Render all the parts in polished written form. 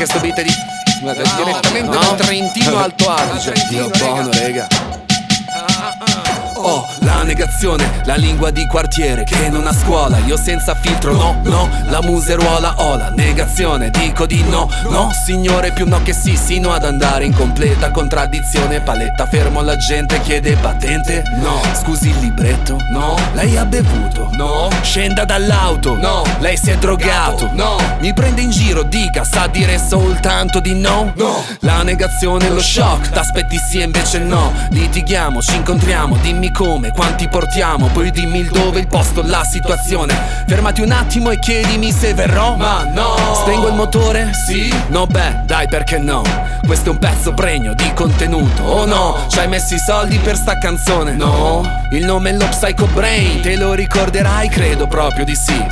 che sto beat è di... Guarda, direttamente dal Trentino Alto Adige. Dio buono, rega. Oh, la negazione, la lingua di quartiere che non ha scuola. Io senza filtro, no, la museruola ho la negazione, dico di no, signore, più no che sì, sino ad andare in completa contraddizione. Paletta fermo, la gente chiede patente, no. Scusi il libretto, no. Lei ha bevuto, no. Scenda dall'auto, no. Lei si è drogato, no. Mi prende in giro, dica, sa dire soltanto di no. La negazione, lo shock, t'aspetti sì e invece no. Litighiamo, ci incontriamo, dimmi come, quanti portiamo, poi dimmi il dove, il posto, la situazione. Fermati un attimo e chiedimi se verrò. Ma no. Spengo il motore? Sì. No, beh, dai, perché no? Questo è un pezzo pregno di contenuto. Oh no, ci hai messo i soldi per sta canzone? No. Il nome è lo Psycho Brain, te lo ricorderai? Credo proprio di sì.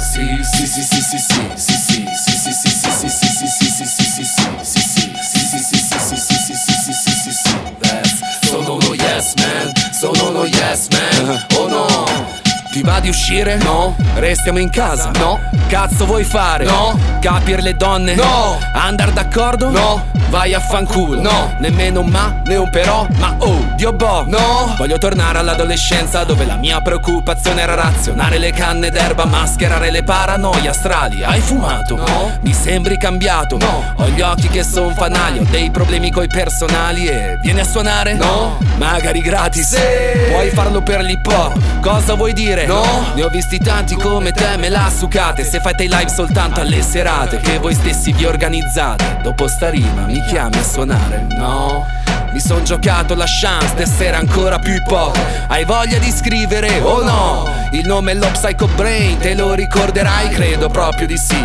Sono uno yes man, sono uno yes man. Oh no. Ti va di uscire? No. Restiamo in casa? No. Cazzo vuoi fare? No. Capire le donne? No. Andar d'accordo? No. Vai a fanculo? No. Nemmeno un ma, né un però, ma oh, Dio boh. No. Voglio tornare all'adolescenza dove la mia preoccupazione era razionare le canne d'erba, mascherare le paranoie astrali. Hai fumato? No. Mi sembri cambiato? No. Ho gli occhi che son fanali, ho dei problemi coi personali e vieni a suonare? No. Magari gratis? Sì. Puoi farlo per l'hip-hop? Cosa vuoi dire? No. Ne ho visti tanti come te, me la sucate. Se fate i live soltanto alle serate che voi stessi vi organizzate, dopo sta rima mi chiami a suonare? No. Mi son giocato la chance d'essere ancora più hip hop. Hai voglia di scrivere? Oh no. Il nome è lo Psycho Brain, te lo ricorderai? Credo proprio di sì.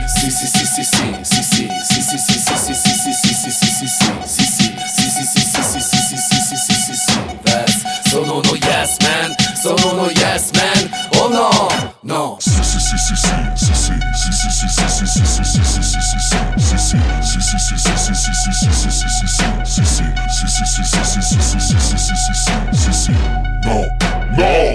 Sono uno yes man, sono uno yes man. Oh no, no.